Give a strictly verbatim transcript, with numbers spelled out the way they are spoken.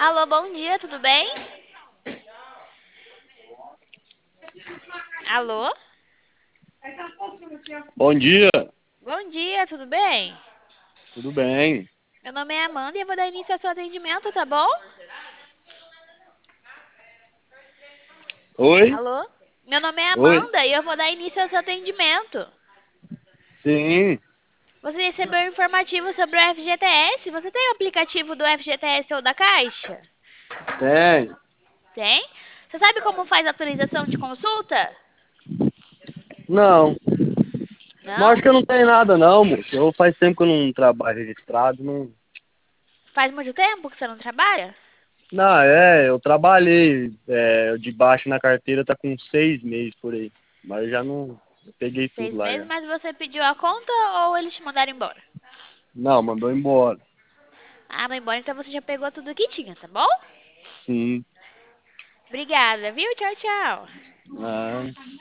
Alô, bom dia, tudo bem? Alô? Bom dia, Bom dia, tudo bem? tudo bem? Meu nome é Amanda e eu vou dar início ao seu atendimento, tá bom? Oi? Alô? Meu nome é Oi? Amanda e eu vou dar início ao seu atendimento. Sim, Você recebeu um informativo sobre o F G T S? Você tem o aplicativo do F G T S ou da Caixa? tem. Tem? Você sabe como faz a atualização de consulta? Não, mas acho Não? que eu não tenho nada não, moço. Eu faz tempo que eu não trabalho registrado, não. Faz muito tempo que você não trabalha? Não, é, eu trabalhei é, de baixo na carteira, tá com seis meses por aí. Mas eu já não. Eu peguei tudo Seis lá meses, já. mas você pediu a conta ou eles te mandaram embora? Não, mandou embora. Ah, mandou embora, então você já pegou tudo que tinha, tá bom? Sim. Obrigada, viu? Tchau, tchau. Ah.